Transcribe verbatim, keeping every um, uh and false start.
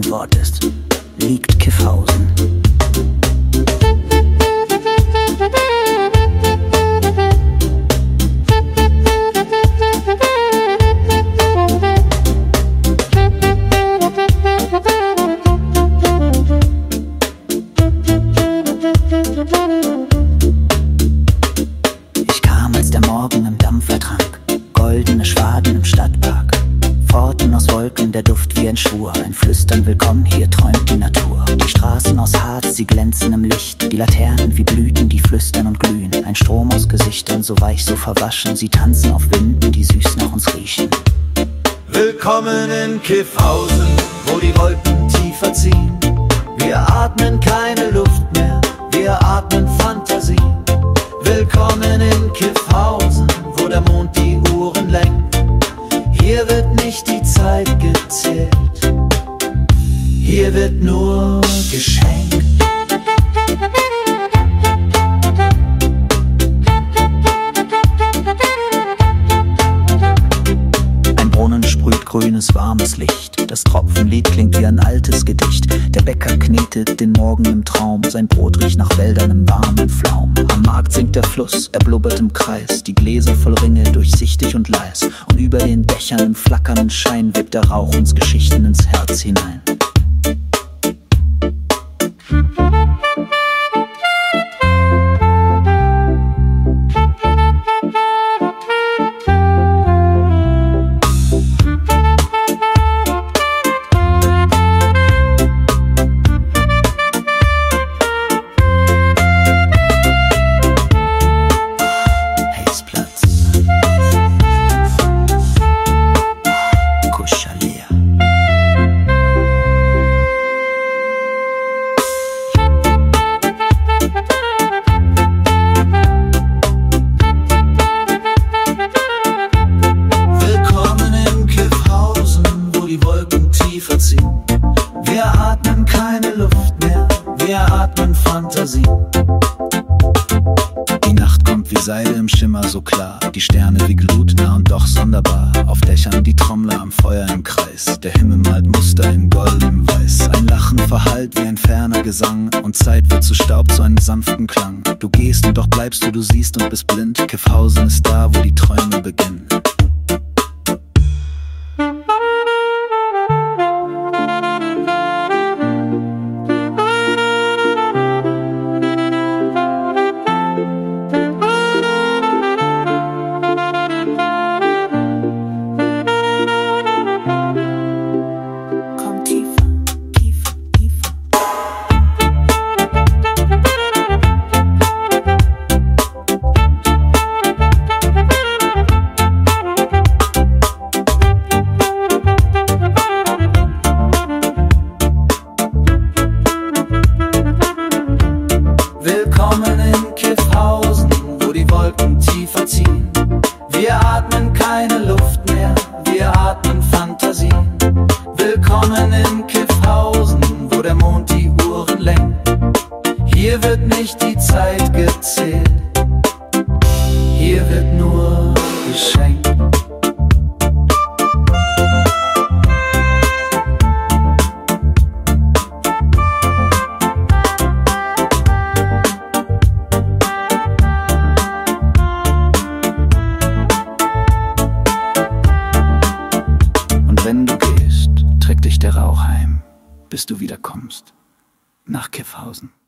ein Wort ist, liegt Kiffhausen. Ich kam, als der Morgen im Dampfer trank, goldene Schwaden im Stadtpark. Pforten aus Wolken, der Duft wie ein Schwur, ein Flüstern, willkommen, hier träumt die Natur. Die Straßen aus Harz, sie glänzen im Licht, die Laternen wie Blüten, die flüstern und glühen. Ein Strom aus Gesichtern, so weich, so verwaschen, sie tanzen auf Winden, die süß nach uns riechen. Willkommen in Kiffhausen, wo die Wolken tiefer ziehen. Wir atmen keine Luft mehr, wir atmen Fantasie. Willkommen in Kiffhausen, wo der Mond die Uhren lenkt. Hier wird nicht die Zeit gezählt, hier wird nur geschenkt. Ein Brunnen sprüht grünes, warmes Licht. Das Tropfenlied klingt wie ein altes Gedicht. Der Bäcker knetet den Morgen im Traum. Sein Brot riecht nach Wäldern im warmen Flaum. Am Markt singt der Fluss, er blubbert im Kreis. Die Gläser voll Ringe, durchsichtig und leis. Und über den Dächern im flackernden Schein webt der Rauch uns Geschichten ins Herz hinein. Wir atmen keine Luft mehr, wir atmen Fantasie. Die Nacht kommt wie Seide im Schimmer so klar, die Sterne wie Glut, nah und doch sonderbar. Auf Dächern die Trommler am Feuer im Kreis, der Himmel malt Muster in goldenem Weiß. Ein Lachen verhallt wie ein ferner Gesang und Zeit wird zu Staub zu einem sanften Klang. Du gehst und doch bleibst du, du siehst und bist blind. Kiffhausen ist da, wo die Träume beginnen. Willkommen in Kiffhausen, wo die Wolken tiefer ziehen. Wir atmen keine Luft mehr, wir atmen Fantasie. Willkommen in Kiffhausen, wo der Mond die Uhren lenkt. Hier wird nicht die Zeit gezählt, hier wird nur geschenkt. Wenn du gehst, trägt dich der Rauch heim, bis du wiederkommst nach Kiffhausen.